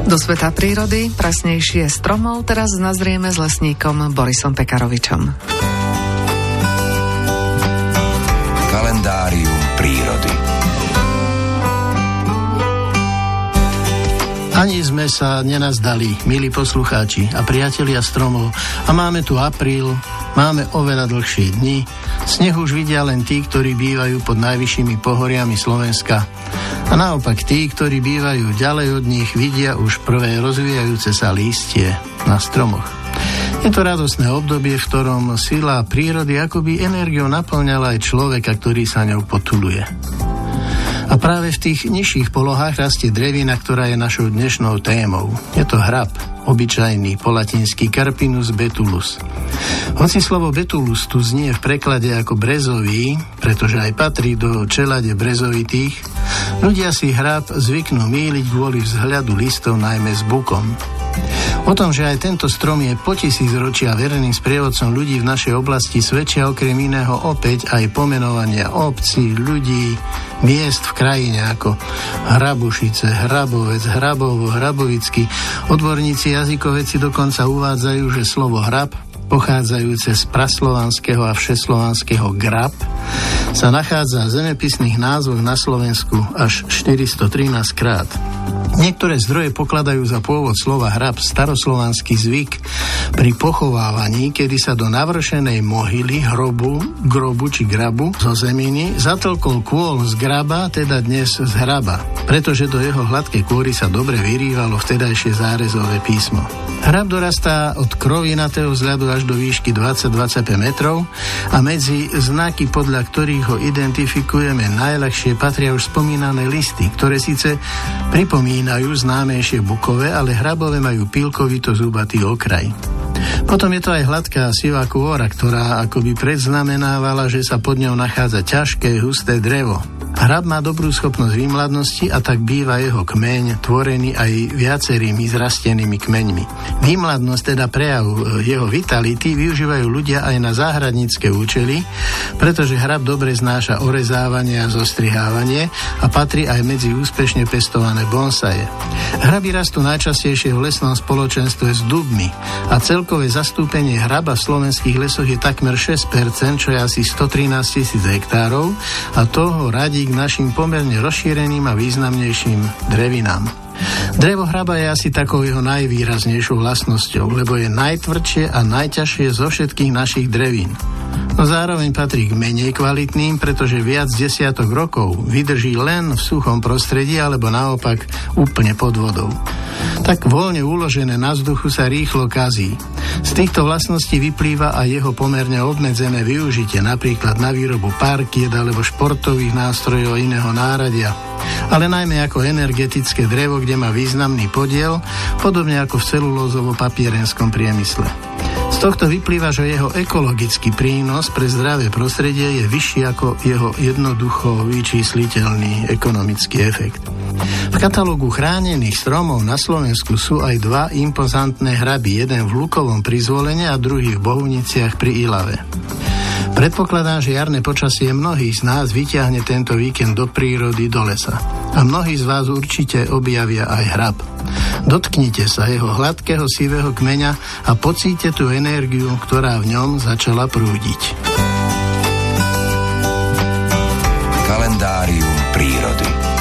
Do sveta prírody, presnejšie stromov, teraz nazrieme s lesníkom Borisom Pekarovičom. Kalendárium prírody. Ani sme sa nenazdali, milí poslucháči a priatelia stromov, a máme tu apríl, máme oveľa dlhšie dni. Sneh už vidia len tí, ktorí bývajú pod najvyššími pohoriami Slovenska. A naopak tí, ktorí bývajú ďalej od nich, vidia už prvé rozvíjajúce sa lístie na stromoch. Je to radostné obdobie, v ktorom sila prírody akoby energiou naplňala aj človeka, ktorý sa ňou potuluje. A práve v tých nižších polohách rastie drevina, ktorá je našou dnešnou témou. Je to hrab, obyčajný, po latinsky Carpinus betulus. Hoci slovo betulus tu znie v preklade ako brezový, pretože aj patrí do čelade brezovitých, ľudia si hrab zvyknú mýliť kvôli vzhľadu listov najmä s bukom. O tom, že aj tento strom je po tisícročia verným sprievodcom ľudí v našej oblasti, svedčia okrem iného opäť aj pomenovania obcí, ľudí, miest v krajine ako Hrabušice, Hrabovec, Hrabovo, Hrabovický. Odborníci jazykovedci dokonca uvádzajú, že slovo hrab, pochádzajúce z praslovanského a všeslovanského grab, sa nachádza v zemepisných názvoch na Slovensku až 413 krát. Niektoré zdroje pokladajú za pôvod slova hrab staroslovanský zvyk pri pochovávaní, kedy sa do navršenej mohyly, grobu či grabu zo zeminy zatlkol kôl z graba, teda dnes z hraba, pretože do jeho hladkej kôry sa dobre vyrývalo vtedajšie zárezové písmo. Hrab dorastá od krovinatého vzhľadu až do výšky 20-25 metrov a medzi znaky, podľa ktorých ho identifikujeme najľahšie, patria už spomínané listy, ktoré síce pripomínajú známejšie bukové, ale hrabové majú pilkovito zubatý okraj. Potom je to aj hladká sivá kôra, ktorá akoby predznamenávala, že sa pod ňou nachádza ťažké, husté drevo. Hrab má dobrú schopnosť výmladnosti a tak býva jeho kmeň tvorený aj viacerými zrastenými kmeňmi. Výmladnosť, teda prejav jeho vitality, využívajú ľudia aj na záhradnícke účely, pretože hrab dobre znáša orezávanie a zostrihávanie a patrí aj medzi úspešne pestované bonsaje. Hraby rastú najčastejšie v lesnom spoločenstve s dubmi a celkové zastúpenie hraba v slovenských lesoch je takmer 6%, čo je asi 113 000 hektárov, a toho radí k našim pomerne rozšíreným a významnejším drevinám. Drevo hraba je asi takou jeho najvýraznejšou vlastnosťou, lebo je najtvrdšie a najťažšie zo všetkých našich drevín. No zároveň patrí k menej kvalitným, pretože viac desiatok rokov vydrží len v suchom prostredí alebo naopak úplne pod vodou. Tak voľne uložené na vzduchu sa rýchlo kazí. Z týchto vlastností vyplýva aj jeho pomerne obmedzené využitie, napríklad na výrobu parkiet alebo športových nástrojov iného náradia, ale najmä ako energetické drevo, kde má významný podiel, podobne ako v celulózovo-papierenskom priemysle. Z tohto vyplýva, že jeho ekologický prínos pre zdravé prostredie je vyšší ako jeho jednoducho vyčísliteľný ekonomický efekt. V katalógu chránených stromov na Slovensku sú aj dva impozantné hraby, jeden v Lukovom pri Zvolene a druhý v Bohuniciach pri Ilave. Predpokladám, že jarné počasie mnohých z nás vyťahne tento víkend do prírody, do lesa. A mnohí z vás určite objavia aj hrab. Dotknite sa jeho hladkého sivého kmeňa a pocíte tú energiu, ktorá v ňom začala prúdiť. Kalendárium prírody.